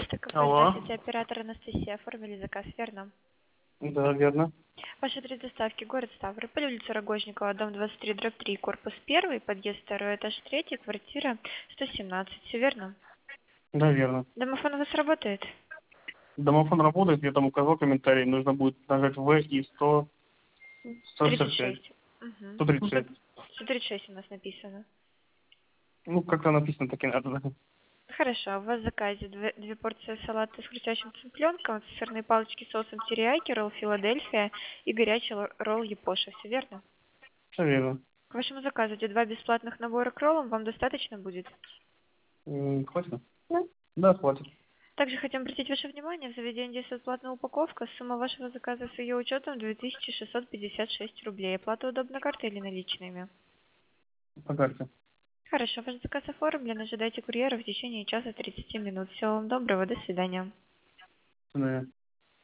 Доставка, Алло. здравствуйте, оператор Анастасия. Оформили заказ, верно? Да, верно. Ваш адрес доставки, город Ставрополь, улица Рогожникова, дом 23, дробь 3, корпус 1, подъезд 2, этаж 3, квартира 117, все верно? Да, верно. Домофон у вас работает? Домофон работает, я там указал комментарий. Нужно будет нажать В и 165. 36. Угу. 136. 136 у нас написано. Ну, как-то написано, так и надо. Да. Хорошо, у вас в заказе две порции салата с хрустящим цыпленком, сырные палочки с соусом терияки, ролл Филадельфия и горячий ролл Япоша, все верно? Все верно. К вашему заказу идет 2 бесплатных набора к роллам, вам достаточно будет? Хватит? Да. Да, хватит. Также хотим обратить ваше внимание, в заведении действует платная упаковка. Сумма вашего заказа с ее учетом 2656 рублей. Оплата удобна картой или наличными? По карте. Хорошо, ваш заказ оформлен. Ожидайте курьера в течение часа 30 минут. Всего вам доброго, до свидания. Да.